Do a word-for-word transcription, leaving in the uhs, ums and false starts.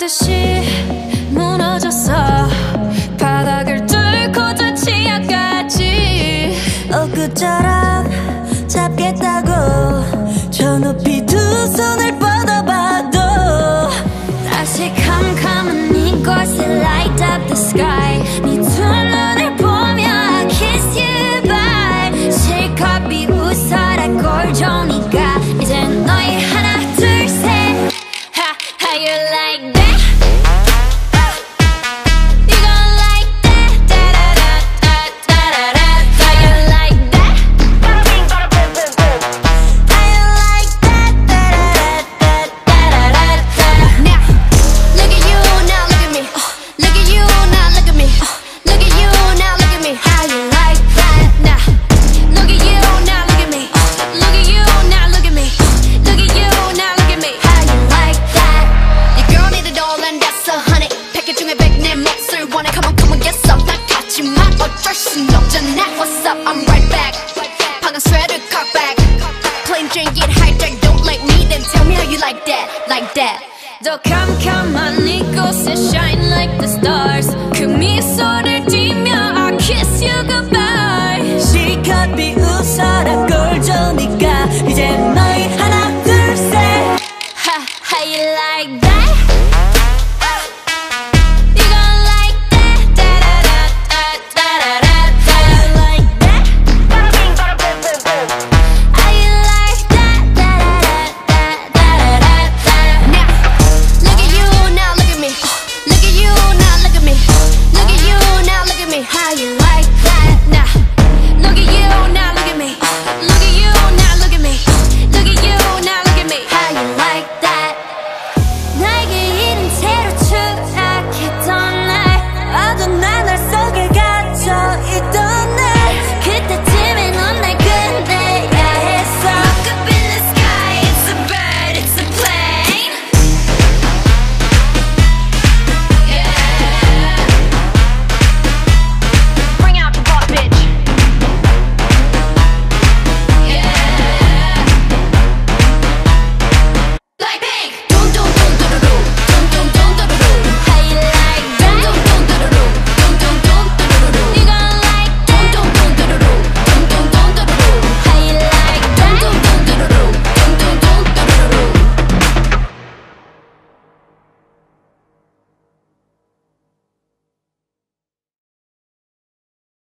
듯이 무너졌어. 바닥을 뚫고 저 치아까지 엊그처럼 잡겠다고 저 높이 두 손을 뻗어봐도 다시 캄캄한 이곳에 light up the sky. 네 두 눈을 보며 I kiss you bye. 실컷 비웃어라 꼴좋으니까 이제 너희 하나 둘 셋. Ha, how you like that? You gon' like that? Da-da-da-da-da-da-da. How you like that? How you like that? Da-da-da-da-da-da-da. Now, look at you, now look at me. Look at you, now look at me. Look at you, now look at me. How you like that? Now, look at you, now look at me. Look at you, now look at me. Look at you, now look at me. How you like that? Your girl need a doll and that's a honey. 패킷 중에 백 내 몫을 원해. Come on, come on, get some. 난 같지만 어쩔 순 없잖아. What's up? I'm right back. 방금 sweater cock back. Plain drink it hijack. Don't like me, then tell me how you like that, like that. 더 캄캄한 이곳에 shine like the stars. 그 미소를 띠며 I kiss you goodbye. 실컷 비웃어라 꼴좋으니까 이제 너희 하나 둘 셋. Ha, how you like that? You gon' like that? Da-da-da-da-da-da-da. How you like that? How you like that? Da-da-da-da-da-da-da. Now, look at you, now look at me. Look at you, now look at me. Look at you, now look at me. How you